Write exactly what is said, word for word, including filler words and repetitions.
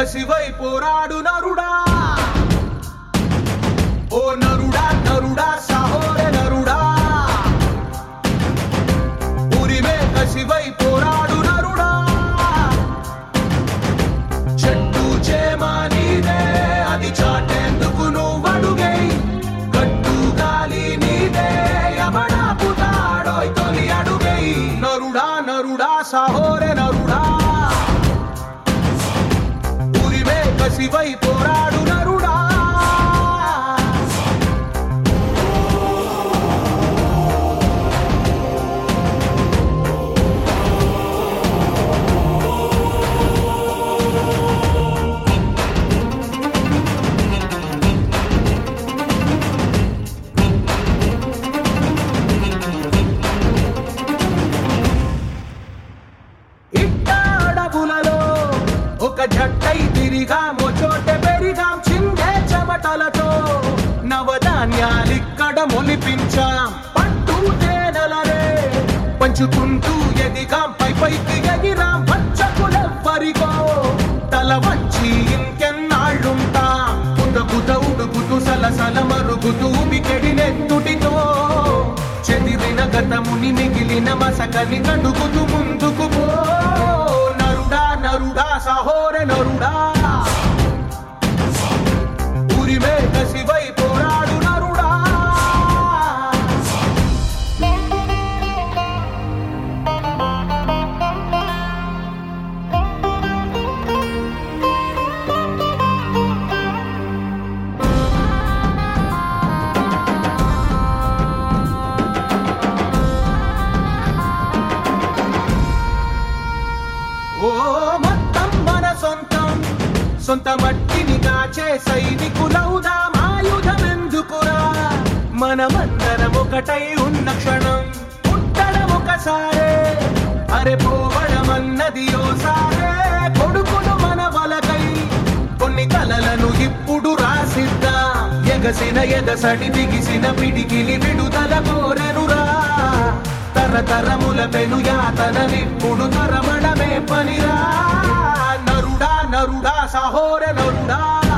కసివై పోరాడు నరుడా ఓ నరుడా నరుడా సాహోరే నరుడా ఉరిమే కసివై పోరాడు నరుడా చెట్టు చేమా నీదే అది చాటేందుకు నువ్వడుగై గట్టు గాలి నీదే ఎవడా పుతాడోయ్ తొలి అడుగై నరుడా నరుడా సాహోరే నరుడా ఉరిమే కసివై పోరాడు నరుడా ఒక జట్టై తిరిగాం ఓ చోటె పెరిగాం చిందే చెమటలతో నవధాన్యాలిక్కడ మొలిపించాం పట్టు తేనెలరే పంచుకుంటూ ఎదిగాం పై పైకి ఎగిరాం పచ్చకులెవ్వరికో తల వంచి ఇంకెన్నాళ్ళుంటాం ఉడుకుత ఉడుకుతూ సలసల మరుగుతూ మికెడినెత్తుటితో చెదిరిన గతముని మిగిలిన మసకని కడుగుతూ ముందుకు పో నరుడా సాహోరే నరుడా ఉరిమే కసివై పోరాడు నరుడా ఓ మొత్తం మన సొంతం సొంత మట్టిని కాచే సైనికులౌదా ఆయుధమెందుకురా మనమందరం ఒకటై ఉన్న క్షణం పుట్టడం ఒకసారే అరే పోవడమన్నది ఓసారే కొడుకును మన వలకై కొన్ని కలలను ఇప్పుడు రాసిద్దా ఎగసిన ఎగసడి బిగిసిన పిడికిలి విడుదల కోరెనురా తరతరముల పెను యాతననిప్పుడు తరమడమే పనిరా నరుడా నరుడా సాహోరే నరుడా